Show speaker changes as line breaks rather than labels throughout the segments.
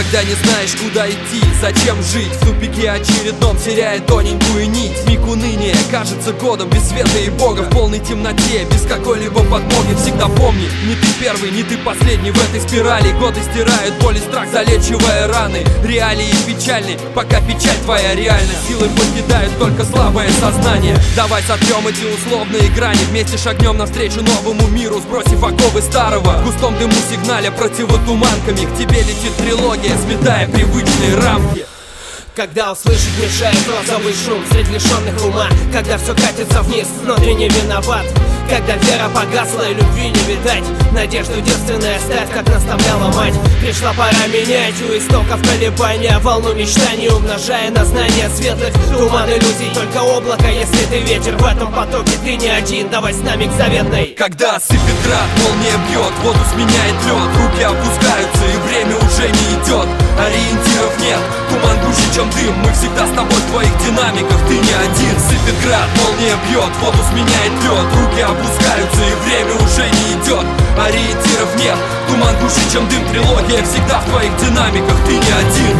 Когда не знаешь, куда идти, зачем жить, в тупике очередном теряя тоненькую нить. Миг уныния кажется годом без света и Бога, в полной темноте, без какой-либо подмоги. Всегда помни, не ты первый, не ты последний в этой спирали. Годы стирают боль и страх, залечивая раны. Реалии печальны, пока печаль твоя реальна. Силы покидают только слабое сознание. Давай сотрем эти условные грани, вместе шагнем навстречу новому миру, сбросив оковы старого. В густом дыму сигналя противотуманками к тебе летит трилогия, сметая привычные рамки.
Когда услышать мешает розовый шум среди лишенных ума, когда все катится вниз, но ты не виноват. Когда вера погасла и любви не видать, надежду девственной оставь, как наставляла мать. Пришла пора менять у истоков колебания, волну мечтаний умножая на знания светлых. Туман иллюзий, только облако, если ты ветер в этом потоке, ты не один, давай с нами к заветной.
Когда сыпет град, молния бьет, воду сменяет лед, руки опускаются и время уже не идет. Ориентиров нет, туман гуще, чем дым, мы всегда с тобой в твоих динамиках, ты не один. Сыпет град, молния бьет, воду сменяет лед, руки опускаются и время уже не идет. Ориентиров нет, туман гуще, чем дым, трилогия всегда в твоих динамиках, ты не один.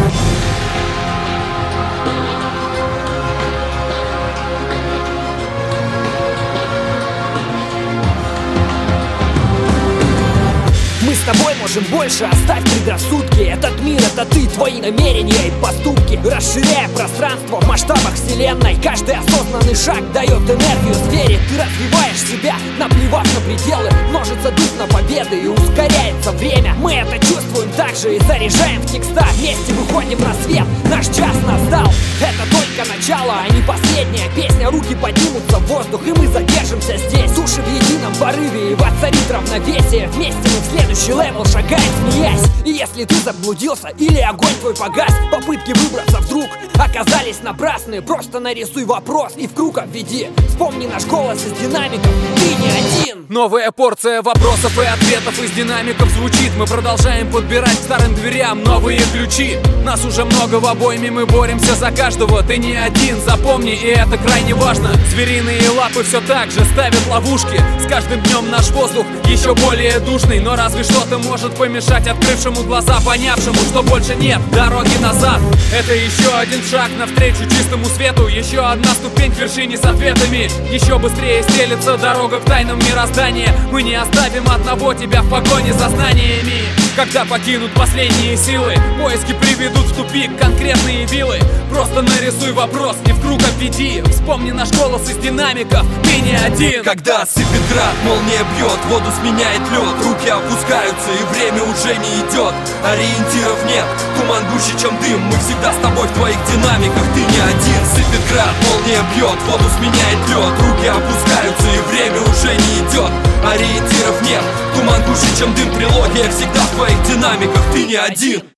Мы с тобой можем больше, оставь предрассудки. Этот мир, это ты, твои намерения и поступки. Расширяя пространство в масштабах вселенной, каждый осознанный шаг дает энергию зверя. Ты развиваешь себя, наплевав на пределы. Множится дух на победы и ускоряется время. Мы это чувствуем также и заряжаем в текста. Вместе выходим на свет, наш час настал. Это только начало, а не последняя песня. Руки поднимутся в воздух, и мы задержимся здесь. Души в едином порыве и воцарит равновесие. Вместе мы в следующий левел шагает, смеясь. И если ты заблудился или огонь твой погас, попытки выбраться вдруг оказались напрасны. Просто нарисуй вопрос и в круг обведи. Вспомни наш голос из динамиков, ты не один.
Новая порция вопросов и ответов из динамиков звучит. Мы продолжаем подбирать к старым дверям новые ключи. Нас уже много в обойме, мы боремся за каждого. Ты не один, запомни, и это крайне важно. Звериные лапы все так же ставят ловушки. С каждым днем наш воздух еще более душный. Но разве что-то может помешать открывшему глаза, понявшему, что больше нет дороги назад. Это еще один шаг навстречу чистому свету, еще одна ступень к вершине с ответами. Еще быстрее стелется дорога к тайнам мироздания. Мы не оставим одного тебя в погоне за знаниями. Когда покинут последние силы, поиски приведут в тупик конкретные вилы. Просто нарисуй вопрос и в круг обведи. Вспомни наш голос из динамиков, ты не один.
Когда сыпет град, молния бьет, воду сменяет лед, руки опускаются и время уже не идет. Ориентиров нет, туман гуще, чем дым, мы всегда с тобой в твоих динамиках, ты не один. Сыпет град, молния бьет, воду сменяет лед, руки опускаются и время уже не идет. Ориентиров нет, туман гуще, чем дым, трилогия всегда в твоих динамиках, ты не один.